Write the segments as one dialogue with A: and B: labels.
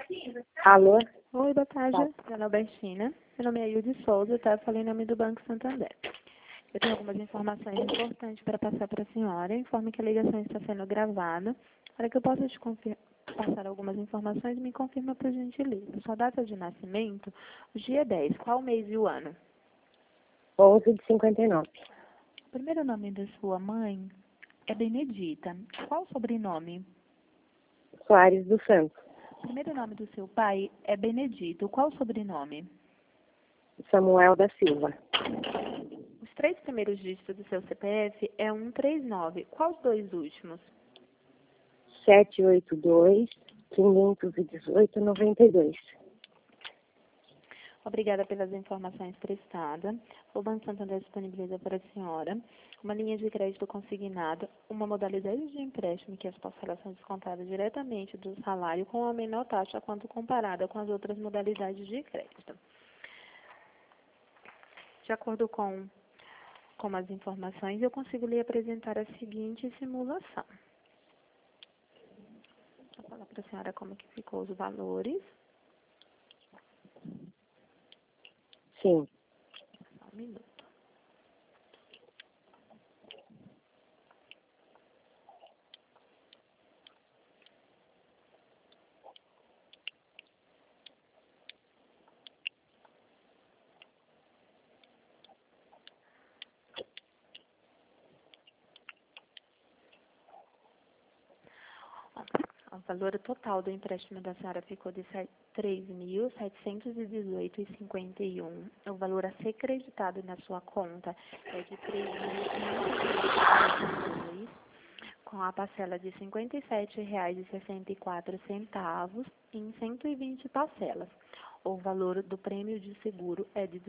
A: Alô?
B: Oi, boa tarde.
A: Tá.
B: Meu nome é Albertina. Meu nome é Ilde Souza, tá? Falei em nome do Banco Santander. Eu tenho algumas informações importantes para passar para a senhora. Informe que a ligação está sendo gravada. Para que eu possa te passar algumas informações, me confirma por gentileza. Sua data de nascimento, o dia 10. Qual o mês e o ano?
A: 11 de 59.
B: O primeiro nome da sua mãe é Benedita. Qual o sobrenome?
A: Soares dos Santos.
B: O primeiro nome do seu pai é Benedito. Qual o sobrenome?
A: Samuel da Silva.
B: Os 3 primeiros dígitos do seu CPF é 139. Qual os 2 últimos?
A: 782 518 92.
B: Obrigada pelas informações prestadas. O Banco Santander disponibiliza para a senhora uma linha de crédito consignada, uma modalidade de empréstimo que as parcelas são descontadas diretamente do salário com a menor taxa quando comparada com as outras modalidades de crédito. De acordo com as informações, eu consigo lhe apresentar a seguinte simulação. Vou falar para a senhora como que ficou os valores.
A: Sim.
B: Só um minuto. O valor total do empréstimo da senhora ficou de R$ 3.718,51. O valor a ser creditado na sua conta é de R$ 3.522, com a parcela de R$ 57,64 em 120 parcelas. O valor do prêmio de seguro é de R$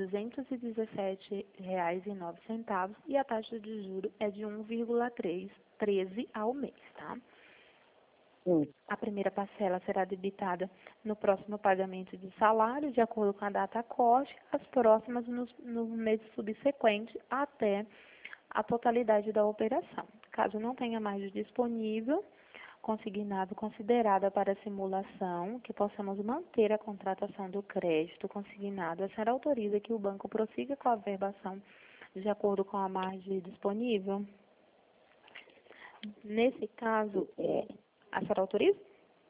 B: 217,09 e a taxa de juros é de 1,13 ao mês, tá? A primeira parcela será debitada no próximo pagamento de salário, de acordo com a data corte, as próximas no mês subsequente, até a totalidade da operação. Caso não tenha margem disponível, consignado considerada para simulação, que possamos manter a contratação do crédito consignado, a senhora autoriza que o banco prossiga com a averbação de acordo com a margem disponível? Nesse caso, a senhora autoriza?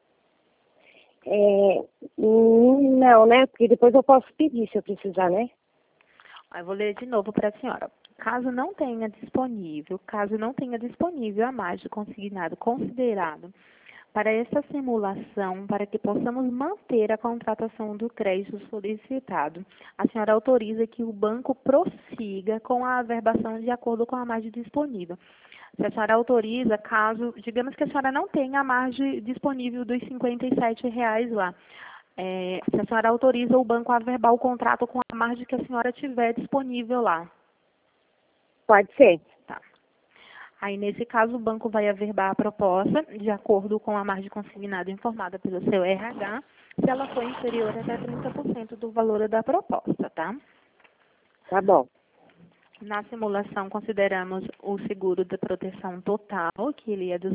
A: Não, né? Porque depois eu posso pedir se eu precisar, né?
B: Eu vou ler de novo para a senhora. Caso não tenha disponível a margem consignado considerado para essa simulação, para que possamos manter a contratação do crédito solicitado, a senhora autoriza que o banco prossiga com a averbação de acordo com a margem disponível. Se a senhora autoriza, caso, digamos que a senhora não tenha a margem disponível dos R$ 57 lá, se a senhora autoriza o banco a averbar o contrato com a margem que a senhora tiver disponível lá.
A: Pode ser.
B: Tá. Aí, nesse caso, o banco vai averbar a proposta de acordo com a margem consignada informada pelo seu RH, se ela for inferior até 30% do valor da proposta, tá?
A: Tá bom.
B: Na simulação, consideramos o seguro de proteção total, que ele é R$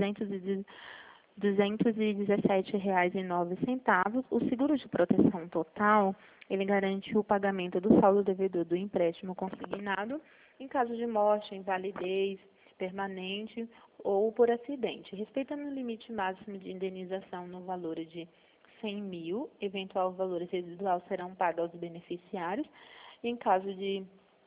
B: 217,09. O seguro de proteção total, ele garante o pagamento do saldo devedor do empréstimo consignado em caso de morte, invalidez permanente ou por acidente, respeitando o limite máximo de indenização no valor de 100 mil. Eventual valor residual serão pagos aos beneficiários. Em caso de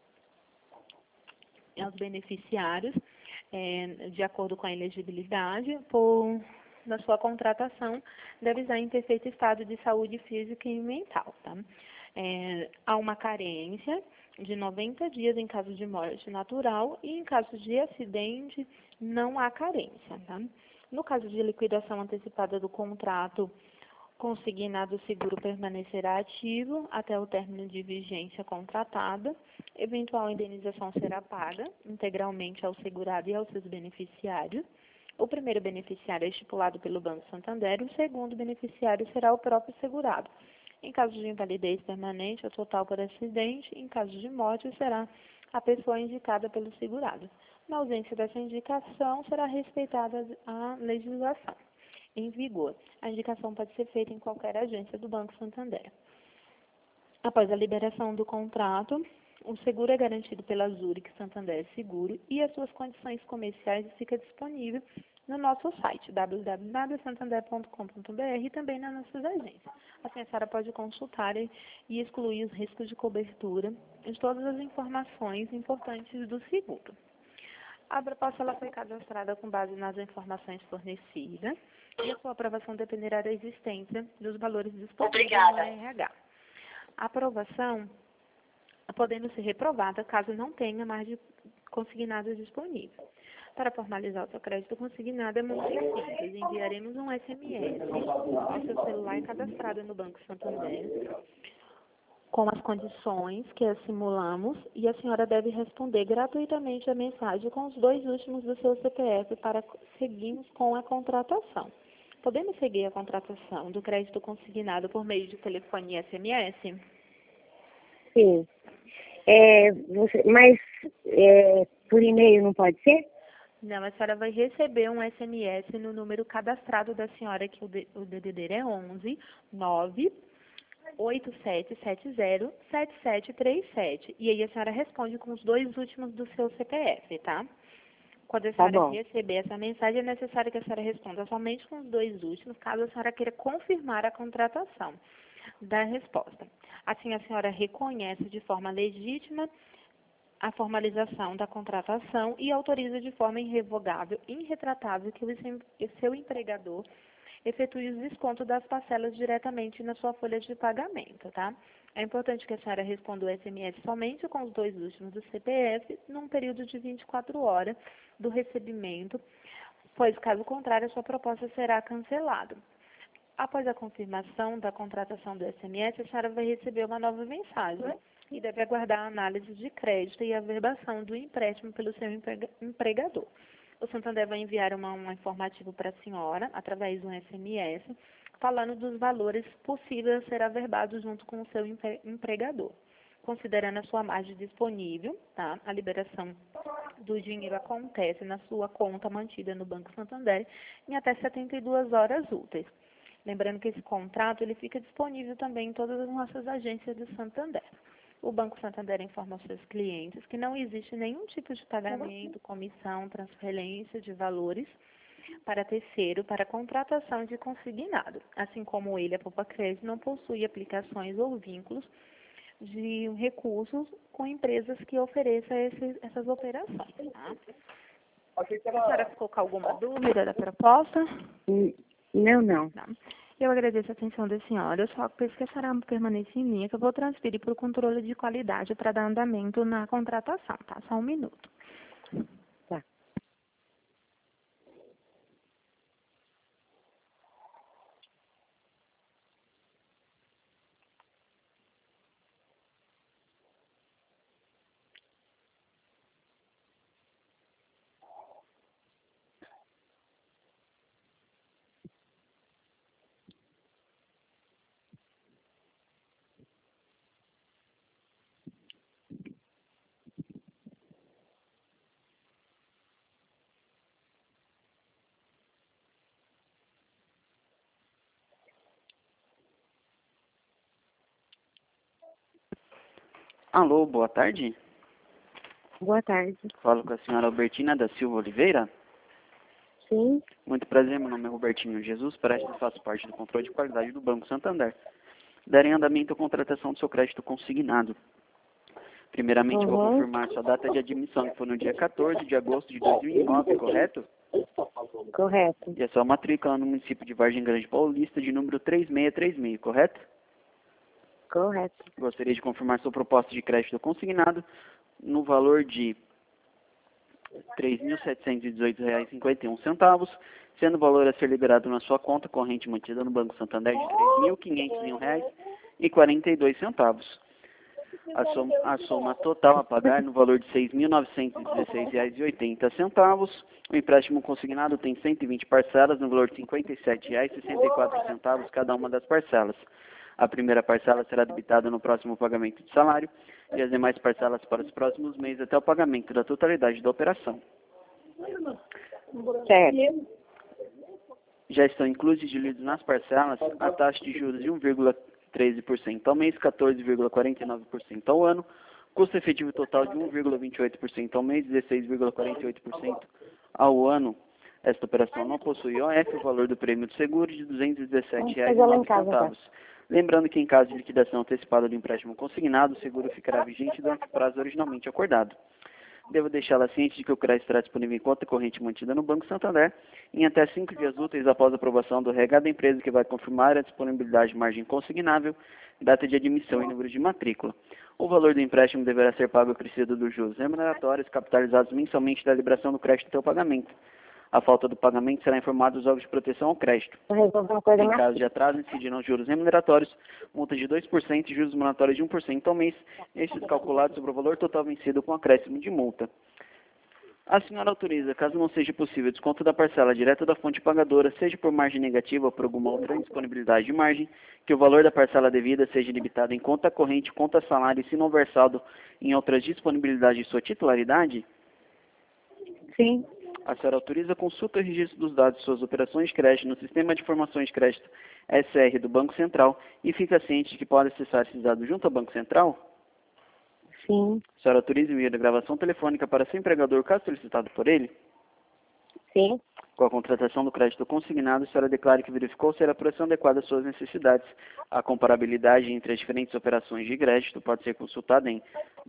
B: aos beneficiários, de acordo com a elegibilidade, na sua contratação, deve estar em perfeito estado de saúde física e mental. Tá? Há uma carência de 90 dias em caso de morte natural e em caso de acidente não há carência. Tá? No caso de liquidação antecipada do contrato, consignado, o seguro permanecerá ativo até o término de vigência contratada. Eventual indenização será paga integralmente ao segurado e aos seus beneficiários. O primeiro beneficiário é estipulado pelo Banco Santander, o segundo beneficiário será o próprio segurado. Em caso de invalidez permanente ou total por acidente, em caso de morte, será a pessoa indicada pelo segurado. Na ausência dessa indicação, será respeitada a legislação. em vigor. A indicação pode ser feita em qualquer agência do Banco Santander. Após a liberação do contrato, o seguro é garantido pela Zurich Santander Seguro e as suas condições comerciais ficam disponíveis no nosso site, www.santander.com.br, e também nas nossas agências. Assim, a senhora pode consultar e excluir os riscos de cobertura de todas as informações importantes do seguro. A proposta ela foi cadastrada com base nas informações fornecidas e a sua aprovação dependerá da existência dos valores disponíveis no RH. A aprovação podendo ser reprovada caso não tenha mais de consignados disponíveis. Para formalizar o seu crédito consignado é muito simples. Enviaremos um SMS ao seu celular cadastrado no Banco Santander com as condições que as simulamos e a senhora deve responder gratuitamente a mensagem com os 2 últimos do seu CPF para seguirmos com a contratação. Podemos seguir a contratação do crédito consignado por meio de telefone e SMS?
A: Sim. Mas por e-mail não pode ser?
B: Não, a senhora vai receber um SMS no número cadastrado da senhora, que o DDD é 11 9 8770 7737. E aí a senhora responde com os 2 últimos do seu CPF, tá? Quando a senhora receber essa mensagem, é necessário que a senhora responda somente com os 2 últimos, caso a senhora queira confirmar a contratação da resposta. Assim, a senhora reconhece de forma legítima a formalização da contratação e autoriza de forma irrevogável e irretratável que o seu empregador efetue os descontos das parcelas diretamente na sua folha de pagamento, tá? É importante que a senhora responda o SMS somente com os 2 últimos do CPF num período de 24 horas do recebimento, pois, caso contrário, a sua proposta será cancelada. Após a confirmação da contratação do SMS, a senhora vai receber uma nova mensagem e deve aguardar a análise de crédito e a averbação do empréstimo pelo seu empregador. O Santander vai enviar um informativo para a senhora, através de um SMS, falando dos valores possíveis a ser averbados junto com o seu empregador. Considerando a sua margem disponível, tá? A liberação do dinheiro acontece na sua conta mantida no Banco Santander em até 72 horas úteis. Lembrando que esse contrato ele fica disponível também em todas as nossas agências do Santander. O Banco Santander informa aos seus clientes que não existe nenhum tipo de pagamento, comissão, transferência de valores para terceiro para contratação de consignado. Assim como ele, a Poupa Crédito, não possui aplicações ou vínculos de recursos com empresas que ofereçam essas operações. Tá? A senhora ficou com alguma dúvida da proposta?
A: Não.
B: Não. Eu agradeço a atenção da senhora. Eu só peço que a senhora permaneça em linha, que eu vou transferir para o controle de qualidade para dar andamento na contratação, tá? Só um minuto.
A: Tá.
C: Alô, boa tarde.
A: Boa tarde.
C: Falo com a senhora Albertina da Silva Oliveira.
A: Sim.
C: Muito prazer, meu nome é Robertinho Jesus, faço parte do controle de qualidade do Banco Santander. Darei andamento à contratação do seu crédito consignado. Primeiramente, vou confirmar sua data de admissão, que foi no dia 14 de agosto de 2009, correto?
A: Correto.
C: E a sua matrícula no município de Vargem Grande Paulista, de número 3636, correto?
A: Correto.
C: Gostaria de confirmar sua proposta de crédito consignado no valor de R$ 3.718,51, sendo o valor a ser liberado na sua conta corrente mantida no Banco Santander de R$ 3.501,42. A soma total a pagar no valor de R$ 6.916,80. O empréstimo consignado tem 120 parcelas no valor de R$ 57,64 cada uma das parcelas. A primeira parcela será debitada no próximo pagamento de salário e as demais parcelas para os próximos meses até o pagamento da totalidade da operação.
A: Certo.
C: já estão inclusos e diluídos nas parcelas a taxa de juros de 1,13% ao mês, 14,49% ao ano, custo efetivo total de 1,28% ao mês, 16,48% ao ano. Esta operação não possui OF, o valor do prêmio de seguro de R$ 217,09. Lembrando que em caso de liquidação antecipada do empréstimo consignado, o seguro ficará vigente durante o prazo originalmente acordado. Devo deixá-la ciente de que o crédito estará disponível em conta corrente mantida no Banco Santander em até 5 dias úteis após a aprovação do RH da empresa, que vai confirmar a disponibilidade de margem consignável, data de admissão e número de matrícula. O valor do empréstimo deverá ser pago acrescido dos juros remuneratórios capitalizados mensalmente da liberação do crédito até o pagamento. A falta do pagamento será informado aos órgãos de proteção ao crédito. Em caso de atraso, incidirão juros remuneratórios, multa de 2% e juros remuneratórios de 1% ao mês, estes calculados sobre o valor total vencido com acréscimo de multa. A senhora autoriza, caso não seja possível, desconto da parcela direta da fonte pagadora, seja por margem negativa ou por alguma outra indisponibilidade de margem, que o valor da parcela devida seja debitado em conta corrente, conta salário e se não versado em outras disponibilidades de sua titularidade?
A: Sim.
C: A senhora autoriza consulta e registro dos dados de suas operações de crédito no Sistema de Informações de Crédito SR do Banco Central e fica ciente de que pode acessar esses dados junto ao Banco Central?
A: Sim.
C: A senhora autoriza o envio da gravação telefônica para seu empregador, caso solicitado por ele?
A: Sim.
C: Com a contratação do crédito consignado, a senhora declara que verificou ser a apuração adequada às suas necessidades. A comparabilidade entre as diferentes operações de crédito pode ser consultada em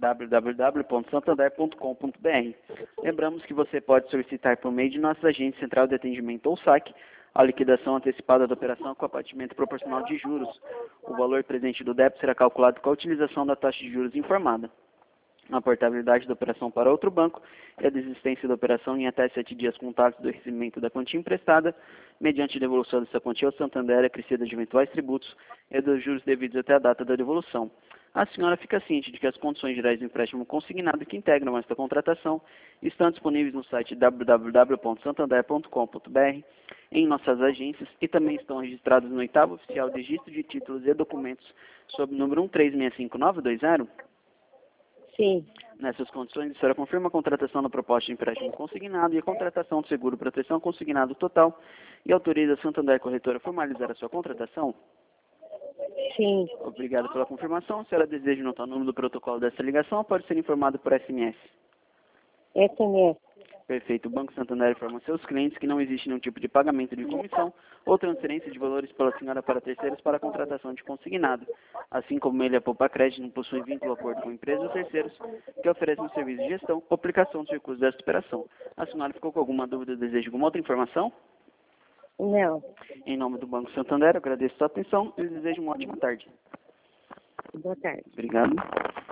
C: www.santander.com.br. Lembramos que você pode solicitar por meio de nossa agente central de atendimento ou SAC a liquidação antecipada da operação com abatimento proporcional de juros. O valor presente do débito será calculado com a utilização da taxa de juros informada. A portabilidade da operação para outro banco e a desistência da operação em até 7 dias contados do recebimento da quantia emprestada, mediante devolução dessa quantia ao Santander, acrescida de eventuais tributos e dos juros devidos até a data da devolução. A senhora fica ciente de que as condições gerais do empréstimo consignado que integram esta contratação estão disponíveis no site www.santander.com.br, em nossas agências e também estão registradas no 8º Oficial de Registro de Títulos e Documentos sob o número 1365920?
A: Sim.
C: Nessas condições, a senhora confirma a contratação da proposta de empréstimo consignado e a contratação do seguro proteção consignado total e autoriza a Santander Corretora a formalizar a sua contratação?
A: Sim.
C: Obrigado pela confirmação. A senhora deseja notar o número do protocolo dessa ligação ou pode ser informado por SMS?
A: SMS.
C: Perfeito. O Banco Santander informa seus clientes que não existe nenhum tipo de pagamento de comissão ou transferência de valores pela senhora para terceiros para a contratação de consignado. Assim como ele, a Poupa Crédito, não possui vínculo ou acordo com empresas ou terceiros que oferecem um serviço de gestão ou aplicação dos recursos desta operação. A senhora ficou com alguma dúvida ou deseja alguma outra informação?
A: Não.
C: Em nome do Banco Santander, eu agradeço a sua atenção e desejo uma ótima tarde.
A: Boa tarde.
C: Obrigado.